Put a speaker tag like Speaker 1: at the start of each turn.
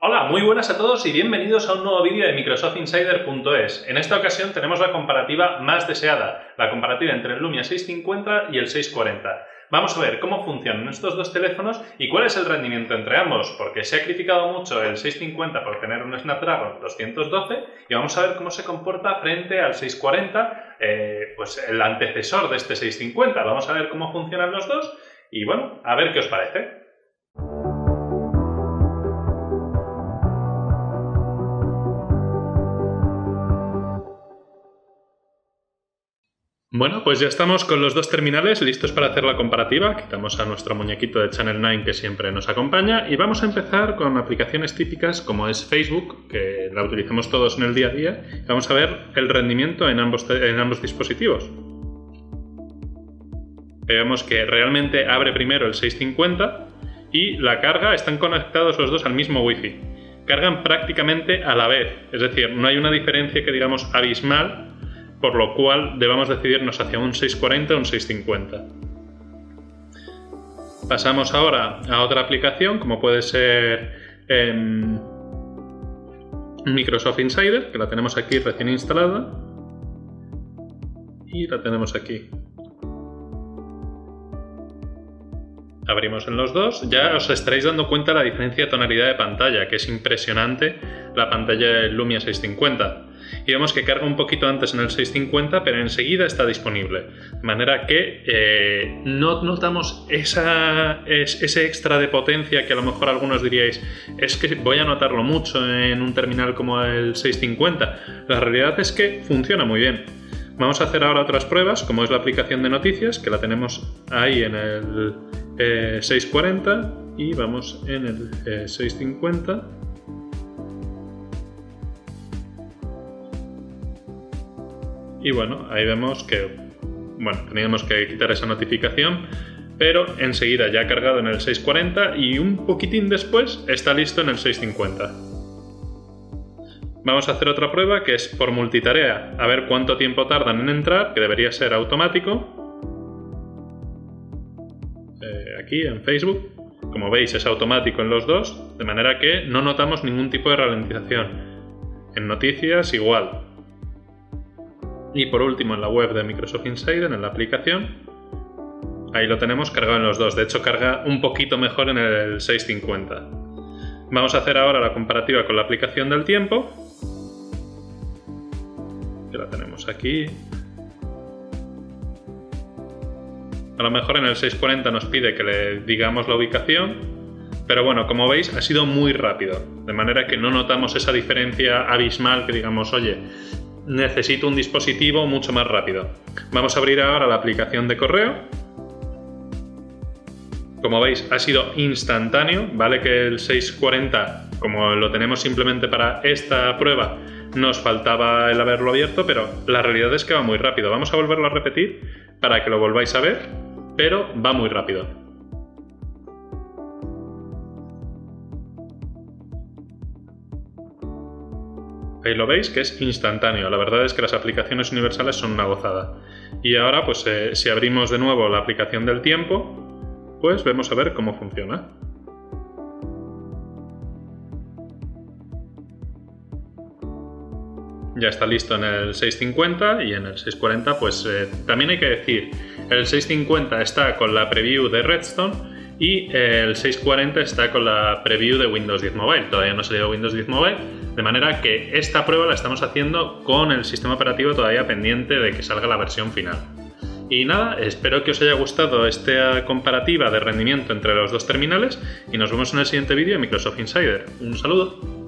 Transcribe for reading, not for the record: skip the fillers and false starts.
Speaker 1: Hola, muy buenas a todos y bienvenidos a un nuevo vídeo de microsoftinsider.es. En esta ocasión tenemos la comparativa más deseada, la comparativa entre el Lumia 650 y el 640. Vamos a ver cómo funcionan estos dos teléfonos y cuál es el rendimiento entre ambos, porque se ha criticado mucho el 650 por tener un Snapdragon 212 y vamos a ver cómo se comporta frente al 640, pues el antecesor de este 650. Vamos a ver cómo funcionan los dos y bueno, a ver qué os parece. Bueno, pues ya estamos con los dos terminales listos para hacer la comparativa. Quitamos a nuestro muñequito de Channel 9 que siempre nos acompaña y vamos a empezar con aplicaciones típicas como es Facebook, que la utilizamos todos en el día a día. Vamos a ver el rendimiento en ambos dispositivos. Vemos que realmente abre primero el 650 y la carga, están conectados los dos al mismo Wi-Fi. Cargan prácticamente a la vez, es decir, no hay una diferencia que digamos abismal, por lo cual debamos decidirnos hacia un 640 o un 650. Pasamos ahora a otra aplicación, como puede ser Microsoft Insider, que la tenemos aquí recién instalada. Y la tenemos aquí. Abrimos en los dos, ya os estaréis dando cuenta de la diferencia de tonalidad de pantalla, que es impresionante la pantalla del Lumia 650. Y vemos que carga un poquito antes en el 650, pero enseguida está disponible. De manera que no notamos ese extra de potencia que a lo mejor algunos diríais, es que voy a notarlo mucho en un terminal como el 650. La realidad es que funciona muy bien. Vamos a hacer ahora otras pruebas, como es la aplicación de noticias, que la tenemos ahí en el 640 y vamos en el 650. Y bueno, ahí vemos que teníamos que quitar esa notificación, pero enseguida ya ha cargado en el 640 y un poquitín después está listo en el 650. Vamos a hacer otra prueba que es por multitarea, a ver cuánto tiempo tardan en entrar, que debería ser automático. Aquí en Facebook, como veis es automático en los dos, de manera que no notamos ningún tipo de ralentización. En noticias igual. Y por último en la web de Microsoft Insider, en la aplicación, ahí lo tenemos cargado en los dos. De hecho carga un poquito mejor en el 650. Vamos a hacer ahora la comparativa con la aplicación del tiempo, que la tenemos aquí. A lo mejor en el 640 nos pide que le digamos la ubicación, pero bueno, como veis ha sido muy rápido, de manera que no notamos esa diferencia abismal que digamos, oye, necesito un dispositivo mucho más rápido. Vamos a abrir ahora la aplicación de correo. Como veis ha sido instantáneo, vale que el 640, como lo tenemos simplemente para esta prueba, nos faltaba el haberlo abierto, pero la realidad es que va muy rápido. Vamos a volverlo a repetir para que lo volváis a ver, pero va muy rápido. Ahí lo veis que es instantáneo. La verdad es que las aplicaciones universales son una gozada. Y ahora pues si abrimos de nuevo la aplicación del tiempo, pues vemos a ver cómo funciona. Ya está listo en el 650 y en el 640 pues también hay que decir, el 650 está con la preview de Redstone y el 640 está con la preview de Windows 10 Mobile. Todavía no ha salido Windows 10 Mobile, de manera que esta prueba la estamos haciendo con el sistema operativo todavía pendiente de que salga la versión final. Y nada, espero que os haya gustado esta comparativa de rendimiento entre los dos terminales y nos vemos en el siguiente vídeo de Microsoft Insider. Un saludo.